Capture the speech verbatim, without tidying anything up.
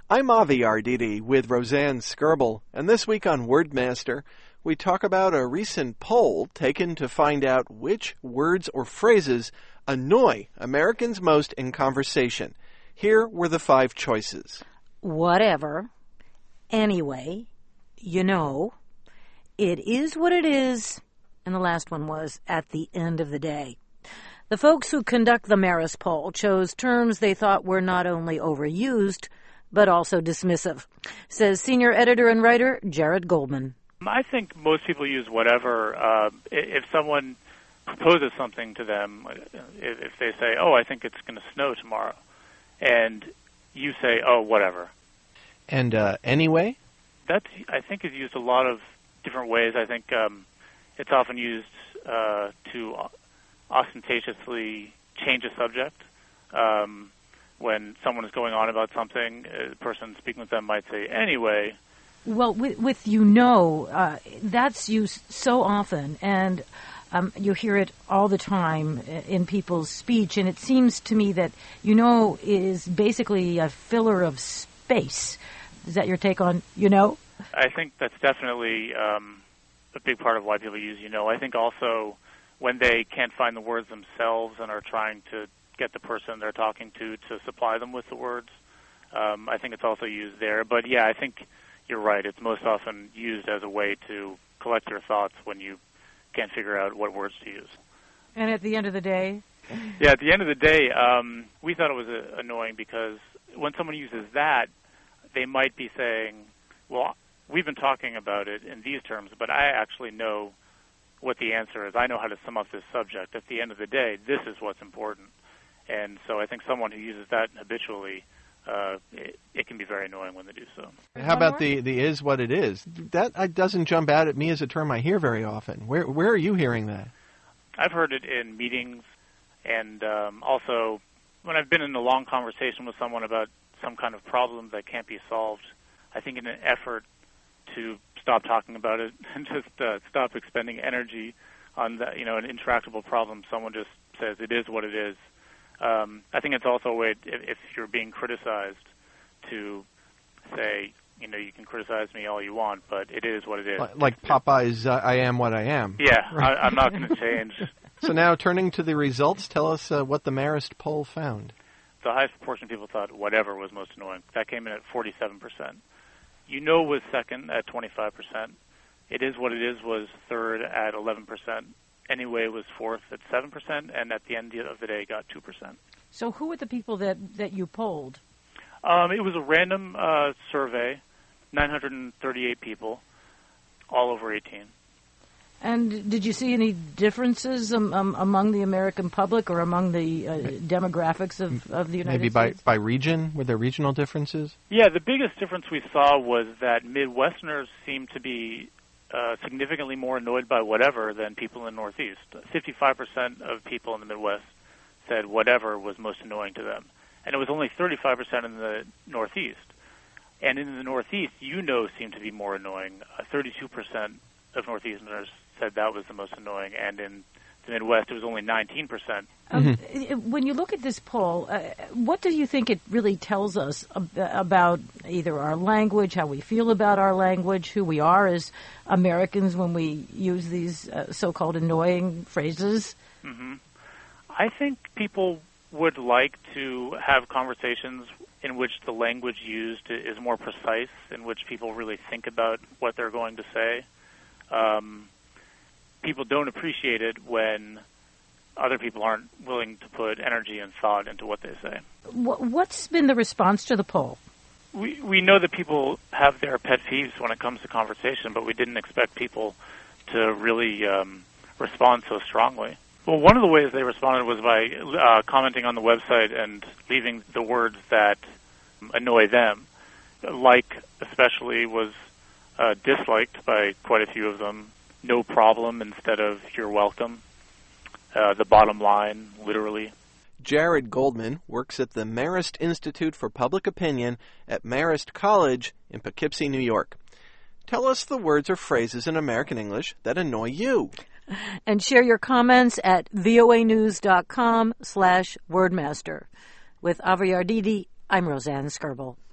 I'm Avi Arditi with Roseanne Skirble, and this week on Wordmaster, we talk about a recent poll taken to find out which words or phrases annoy Americans most in conversation. Here were the five choices. Whatever, anyway, you know, it is what it is, and the last one was at the end of the day. The folks who conduct the Marist poll chose terms they thought were not only overused, but also dismissive, says senior editor and writer Jared Goldman. I think most people use whatever. Uh, if someone proposes something to them, if they say, oh, I think it's going to snow tomorrow, and you say, oh, whatever. And uh, anyway? That, I think, is used a lot of different ways. I think um, it's often used uh, to ostentatiously change a subject. Um, when someone is going on about something, the person speaking with them might say, anyway. Well, with, with you know, uh, that's used so often, and um, you hear it all the time in people's speech, and it seems to me that you know is basically a filler of space. Is that your take on you know? I think that's definitely um, a big part of why people use you know. I think also when they can't find the words themselves and are trying to get the person they're talking to to supply them with the words, um, I think it's also used there. But yeah, I think you're right. It's most often used as a way to collect your thoughts when you can't figure out what words to use. And at the end of the day? Yeah, at the end of the day, um, we thought it was uh, annoying because when someone uses that, they might be saying, well, we've been talking about it in these terms, but I actually know what the answer is. I know how to sum up this subject. At the end of the day, this is what's important. And so I think someone who uses that habitually, uh, it, it can be very annoying when they do so. How about the, the is what it is? That uh, doesn't jump out at me as a term I hear very often. Where where are you hearing that? I've heard it in meetings, and um, also when I've been in a long conversation with someone about some kind of problem that can't be solved. I think in an effort to stop talking about it and just uh, stop expending energy on the, you know, an intractable problem, someone just says it is what it is. Um, I think it's also a way, if, if you're being criticized, to say, you know, you can criticize me all you want, but it is what it is. Like Popeye's uh, I am what I am. Yeah, I, I'm not going to change. So now turning to the results, tell us uh, what the Marist poll found. The highest proportion of people thought whatever was most annoying. That came in at forty-seven percent. You know was second at twenty-five percent. It is what it is was third at eleven percent. Anyway was fourth at seven percent, and at the end of the day got two percent. So who were the people that, that you polled? Um, it was a random uh, survey, nine hundred thirty-eight people, all over eighteen. And did you see any differences um, um, among the American public or among the uh, demographics of, of the United Maybe States? Maybe by, by region? Were there regional differences? Yeah, the biggest difference we saw was that Midwesterners seemed to be uh, significantly more annoyed by whatever than people in the Northeast. fifty-five percent of people in the Midwest said whatever was most annoying to them. And it was only thirty-five percent in the Northeast. And in the Northeast, you know seemed to be more annoying. Uh, thirty-two percent of Northeasterners said that was the most annoying, and in the Midwest, it was only nineteen percent. Um, when you look at this poll, uh, what do you think it really tells us ab- about either our language, how we feel about our language, who we are as Americans when we use these uh, so-called annoying phrases? Mm-hmm. I think people would like to have conversations in which the language used is more precise, in which people really think about what they're going to say. Um, people don't appreciate it when other people aren't willing to put energy and thought into what they say. What's been the response to the poll? We we know that people have their pet peeves when it comes to conversation, but we didn't expect people to really um, respond so strongly. Well, one of the ways they responded was by uh, commenting on the website and leaving the words that annoy them. Like, especially, was uh, disliked by quite a few of them. No problem instead of you're welcome. Uh, the bottom line, literally. Jared Goldman works at the Marist Institute for Public Opinion at Marist College in Poughkeepsie, New York. Tell us the words or phrases in American English that annoy you. And share your comments at voanews.com slash wordmaster. With Avi Arditi, I'm Roseanne Skirble.